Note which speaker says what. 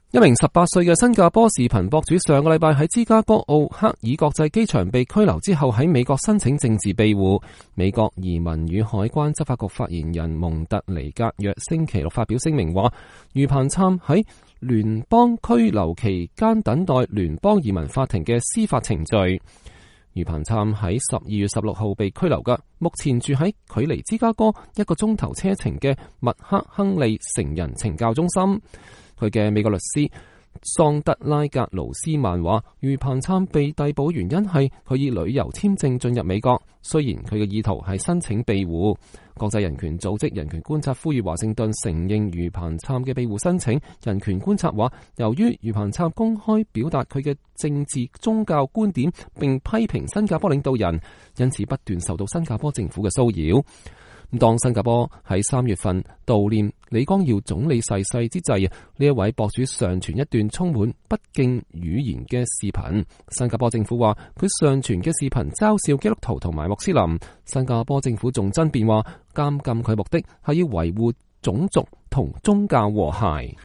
Speaker 1: 一名18歲嘅新加坡視頻博主上個禮拜喺芝加哥奧克爾國際機場被拘留之後，喺美國申請政治庇護。美國移民與海關執法局發言人蒙特尼格約星期六發表聲明話，余彭琛喺聯邦拘留期間等待聯邦移民法庭嘅司法程序。余彭琛喺12月16號被拘留㗎，目前住喺距離芝加哥1個鐘頭車程嘅麥克亨利成人懲教中心。佢嘅美國律師桑德拉格勞斯曼話，余彭琛被逮捕原因係佢以旅遊簽證進入美國，雖然佢嘅意圖係申請庇護。國際人權組織人權觀察呼籲華盛頓承認余彭琛嘅庇護申請。人權觀察話，由於余彭琛公開表達佢嘅政治宗教觀點並批評新加坡領導人，因此不斷受到新加坡政府嘅騷擾。當新加坡喺3月份悼念李光耀總理逝世之際，呢一位博主上傳一段充滿不敬語言嘅視頻。新加坡政府話佢上傳嘅視頻嘲笑基督徒同埋穆斯林。新加坡政府仲爭辯話監禁佢目的係要維護種族同宗教和諧。